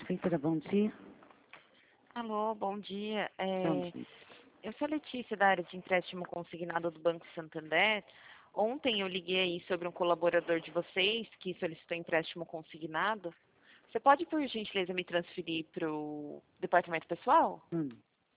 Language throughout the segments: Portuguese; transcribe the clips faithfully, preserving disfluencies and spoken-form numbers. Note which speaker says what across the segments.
Speaker 1: Prefeitura, bom dia.
Speaker 2: Alô, bom dia.
Speaker 1: Bom
Speaker 2: É,
Speaker 1: dia.
Speaker 2: eu sou Letícia, da área de empréstimo consignado do Banco Santander. Ontem eu liguei aí sobre um colaborador de vocês que solicitou empréstimo consignado. Você pode, por gentileza, me transferir para o departamento pessoal?
Speaker 1: Hum.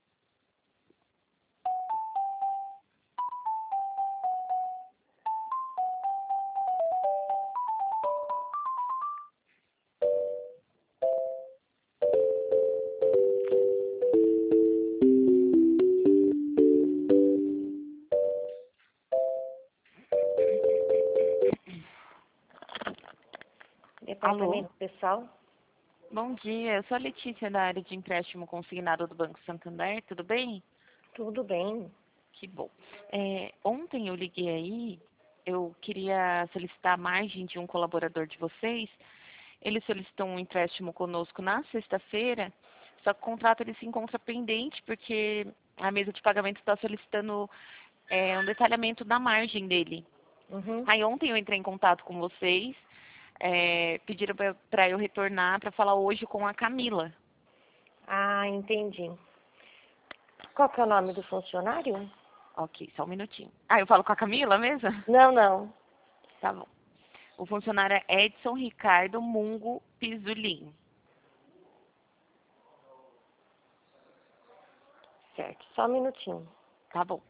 Speaker 3: Departamento pessoal?
Speaker 2: Bom dia, eu sou a Letícia, da área de empréstimo consignado do Banco Santander. Tudo bem?
Speaker 3: Tudo bem.
Speaker 2: Que bom. É, ontem eu liguei aí, eu queria solicitar a margem de um colaborador de vocês. Ele solicitou um empréstimo conosco na sexta-feira, só que o contrato ele se encontra pendente porque a mesa de pagamento está solicitando é, um detalhamento da margem dele.
Speaker 3: Uhum.
Speaker 2: Aí ontem eu entrei em contato com vocês, é, pediram para eu retornar para falar hoje com a Camila.
Speaker 3: Ah, entendi. Qual que é o nome do funcionário?
Speaker 2: Ok, só um minutinho. Ah, eu falo com a Camila mesmo?
Speaker 3: Não, não.
Speaker 2: Tá bom. O funcionário é Edson Ricardo Mungo Pisulin.
Speaker 3: Certo, só um minutinho.
Speaker 2: Tá bom.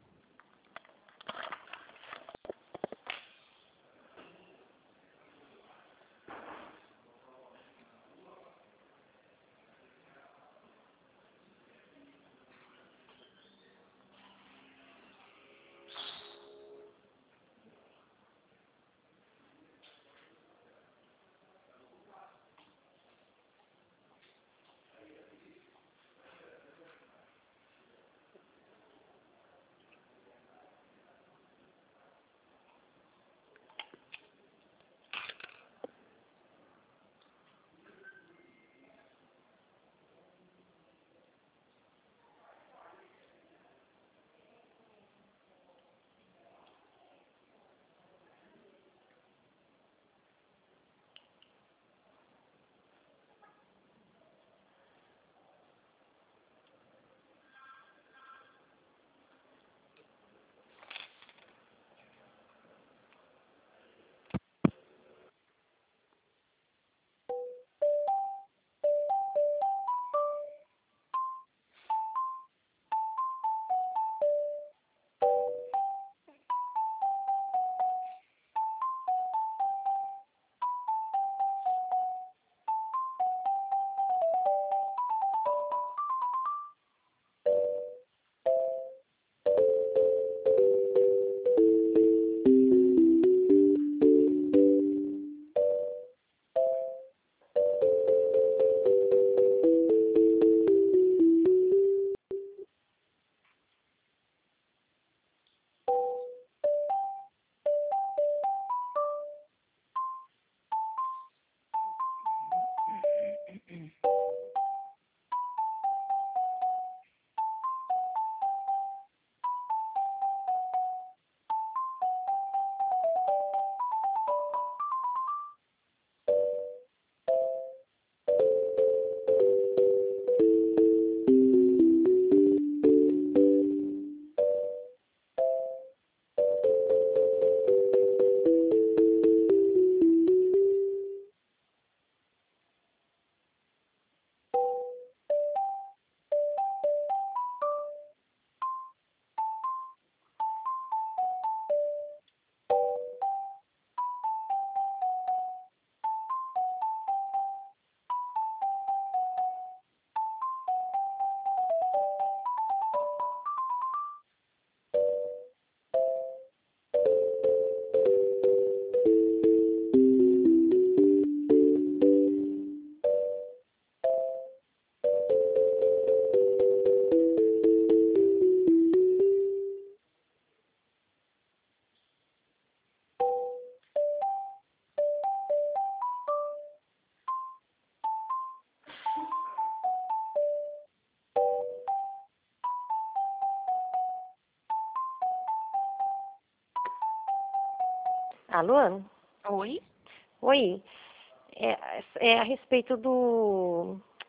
Speaker 3: Alô?
Speaker 2: Oi?
Speaker 3: Oi. É, é a respeito do,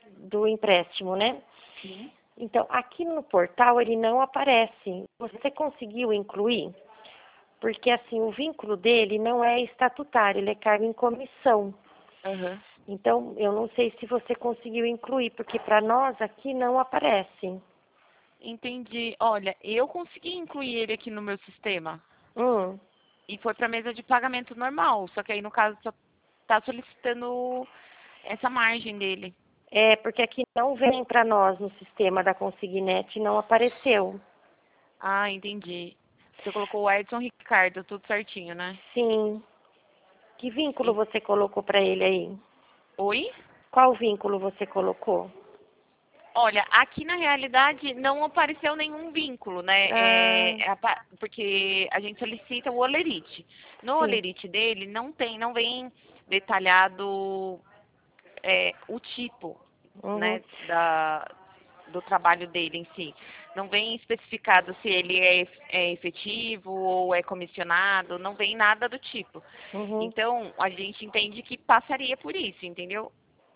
Speaker 3: empréstimo, né?
Speaker 2: Sim.
Speaker 3: Então, aqui no portal ele não aparece. Você conseguiu incluir? Porque, assim, o vínculo dele não é estatutário, ele é cargo em comissão.
Speaker 2: Aham.
Speaker 3: Então, eu não sei se você conseguiu incluir, porque para nós aqui não aparece.
Speaker 2: Entendi. Olha, eu consegui incluir ele aqui no meu sistema.
Speaker 3: Hum,
Speaker 2: E foi para mesa de pagamento normal. Só que aí, no caso, só tá solicitando essa margem dele.
Speaker 3: é, porque aqui não vem para nós no sistema da Consignet, não apareceu.
Speaker 2: Ah, entendi. Você colocou o Edson Ricardo, tudo certinho, né?
Speaker 3: Sim. Que vínculo
Speaker 2: E-
Speaker 3: você colocou para ele aí?
Speaker 2: Oi?
Speaker 3: Qual vínculo você colocou?
Speaker 2: Olha, aqui na realidade não apareceu nenhum vínculo, né?
Speaker 3: Ah,
Speaker 2: É, é apa- porque a gente solicita o Olerite. No
Speaker 3: sim.
Speaker 2: Olerite dele não tem, não vem detalhado é, o tipo,
Speaker 3: Uhum,
Speaker 2: né, da, do trabalho dele em si. Não vem especificado se ele é, ef- é efetivo ou é comissionado, não vem nada do tipo.
Speaker 3: uhum.
Speaker 2: Então, a gente entende que passaria por isso, entendeu?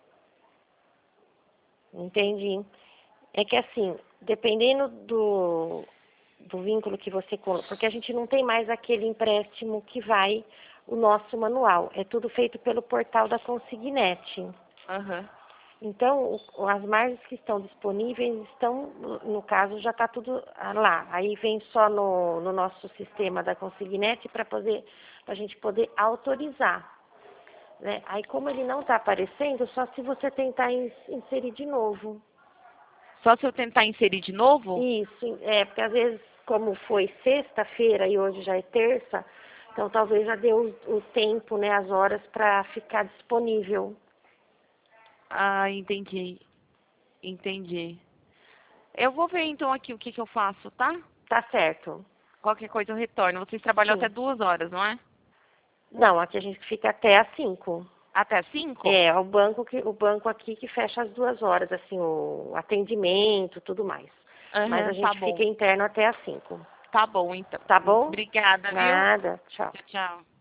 Speaker 3: Entendi. É que assim, dependendo do, do vínculo que você colocou, porque a gente não tem mais aquele empréstimo que vai o nosso manual. É tudo feito pelo portal da Consignet.
Speaker 2: Aham.
Speaker 3: Então, o- as margens que estão disponíveis estão, no no caso, já está tudo ah, lá. Aí vem só no, no nosso sistema da Consignet para poder, a gente poder autorizar. Né? Aí, como ele não está aparecendo, só se você tentar ins- inserir de novo.
Speaker 2: Só se eu tentar inserir de novo?
Speaker 3: Isso, é, porque às vezes, como foi sexta-feira e hoje já é terça, então talvez já deu o, o tempo, né, as horas para ficar disponível.
Speaker 2: Ah, entendi. Entendi. Eu vou ver então aqui o que, que eu faço, tá?
Speaker 3: Tá certo.
Speaker 2: Qualquer coisa eu retorno. Vocês trabalham até
Speaker 3: Sim.
Speaker 2: duas horas, não é?
Speaker 3: Não, aqui a gente fica até às cinco.
Speaker 2: Até cinco?
Speaker 3: É, o banco que o banco aqui que fecha às duas horas, assim, o atendimento, tudo mais. Mas a
Speaker 2: Aham, tá
Speaker 3: gente fica
Speaker 2: bom.
Speaker 3: interno até às cinco.
Speaker 2: Tá bom, então.
Speaker 3: Tá bom?
Speaker 2: Obrigada, viu?
Speaker 3: Nada. Tchau.
Speaker 2: Tchau, tchau.